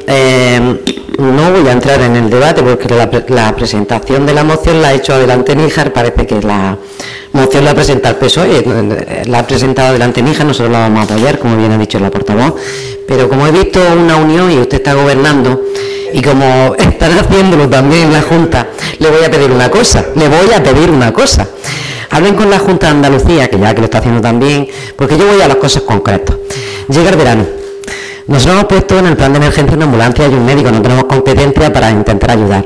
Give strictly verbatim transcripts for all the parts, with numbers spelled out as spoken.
eh, no voy a entrar en el debate porque la, la presentación de la moción la ha hecho adelante Níjar. Parece que la moción la presenta el P S O E, la ha presentado adelante Níjar, nosotros la vamos a apoyar, como bien ha dicho la portavoz, pero como he visto una unión y usted está gobernando, y como están haciéndolo también en la Junta, le voy a pedir una cosa, le voy a pedir una cosa. Hablen con la Junta de Andalucía, que ya que lo está haciendo también, porque yo voy a las cosas concretas. Llega el verano. Nosotros hemos puesto en el plan de emergencia una ambulancia y un médico, no tenemos competencia para intentar ayudar.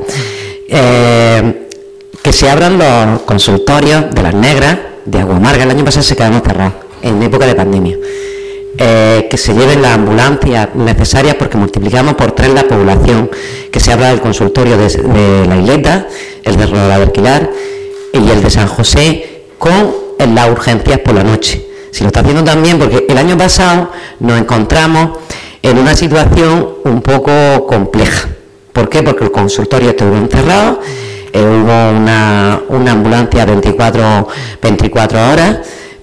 Eh, que se abran los consultorios de las negras, de Aguamarga. El año pasado se quedaron cerrados, en época de pandemia. Eh, que se lleven las ambulancias necesarias porque multiplicamos por tres la población, que se abra el consultorio de, de la Isleta, el de Roda de Alquilar y el de San José, con las urgencias por la noche. Si lo está haciendo también, porque el año pasado nos encontramos en una situación un poco compleja. ¿Por qué? Porque el consultorio estuvo encerrado, eh, hubo una, una ambulancia veinticuatro, veinticuatro horas,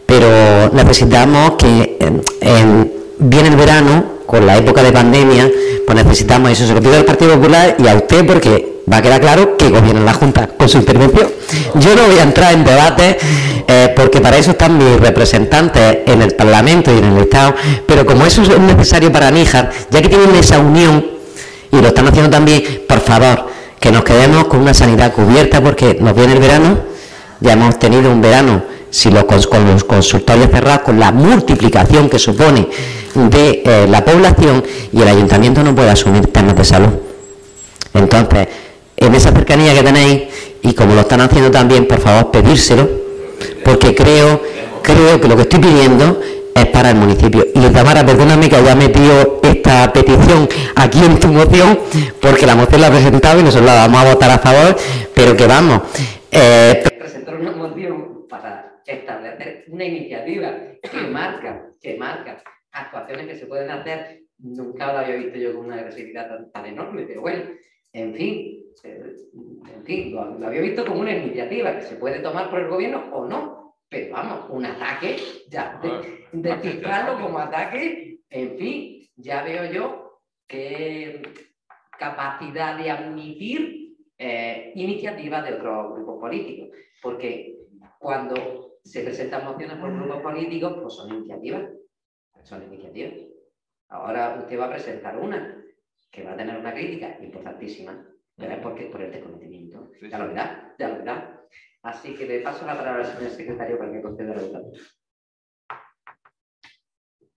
pero necesitamos que en, en, viene el verano, con la época de pandemia, pues necesitamos eso. Se lo pido al Partido Popular y a usted, porque va a quedar claro que gobierna la Junta con su intervención. Yo no voy a entrar en debates, eh, porque para eso están mis representantes en el Parlamento y en el Estado, pero como eso es necesario para Níjar, ya que tienen esa unión, y lo están haciendo también, por favor, que nos quedemos con una sanidad cubierta, porque nos viene el verano, ya hemos tenido un verano, si los, con los consultorios cerrados, con la multiplicación que supone de eh, la población, y el ayuntamiento no puede asumir temas de salud. Entonces, en esa cercanía que tenéis, y como lo están haciendo también, por favor, pedírselo, porque creo, creo que lo que estoy pidiendo es para el municipio. Y Tamara, perdóname que haya metido esta petición aquí en tu moción, porque la moción la ha presentado y nosotros la vamos a votar a favor, pero que vamos, eh, presentar una moción para establecer una iniciativa que marca, que marca actuaciones que se pueden hacer. Nunca lo había visto yo con una agresividad tan, tan enorme, pero bueno, en fin, eh, en fin, lo, lo había visto como una iniciativa que se puede tomar por el gobierno o no, pero vamos, un ataque, ya, de, de cifrarlo como ataque, en fin, ya veo yo qué capacidad de admitir eh, iniciativas de otros grupos políticos, porque cuando se presentan mociones por grupos políticos, pues son iniciativas, son iniciativas. Ahora usted va a presentar una que va a tener una crítica importantísima, pero es porque por el desconocimiento. Ya lo verá, ya lo verá. Así que le paso la palabra al señor secretario para que conceda la votación.